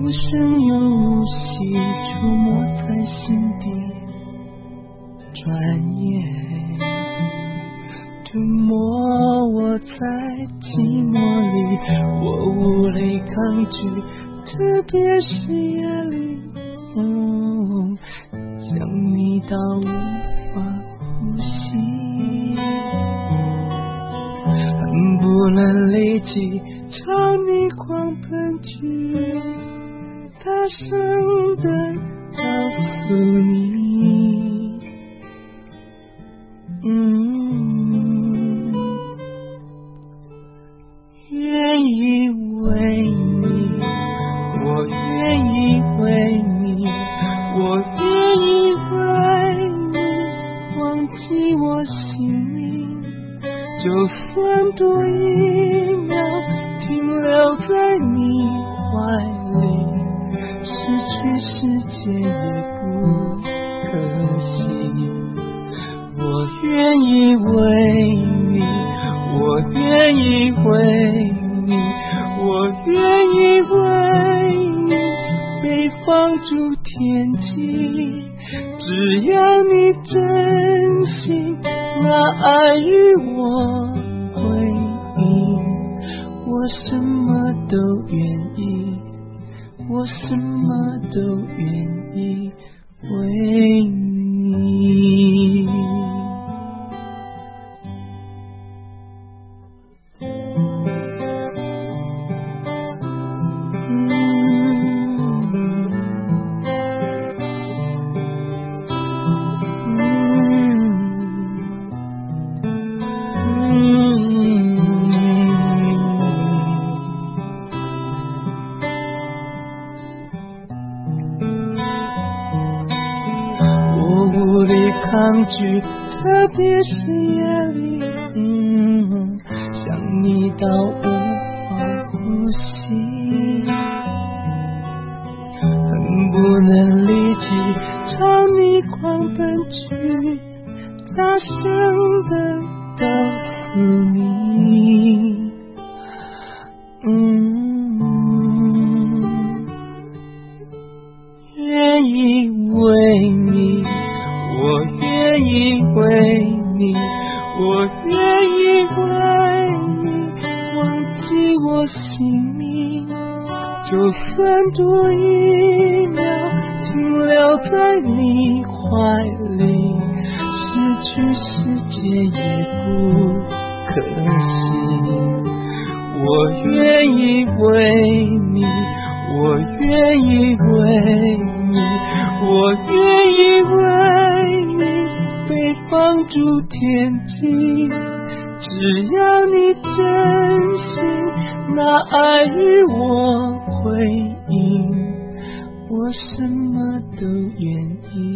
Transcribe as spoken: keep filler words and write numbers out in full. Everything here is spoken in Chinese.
无声又无息，触摸在心底，转眼吞没我在寂寞里，我无力抗拒，特别是夜里，嗯，想你到无法呼吸，恨不能立即朝你狂奔去，大声地告诉你，嗯，愿意为你，我愿意为你，我愿意为你忘记我姓名，就算多一秒停留在你怀里，失去世界也不可惜。我愿意为你，我愿意为你，我愿意为你被放逐天际，只要你真心拿爱与我回应，我什么都愿意，我什么都愿意为你。抗拒，特别是夜里，嗯，想你到无法呼吸，恨不能立即朝你狂奔去，大声地告诉你，嗯，愿意为你，我愿意为你，我愿意为你忘记我姓名，就算多一秒停留在你怀里，失去世界也不可惜。我愿意为你，我愿意为你，我愿意为你被放逐天际，只要你真心拿爱与我回应，我什么都愿意。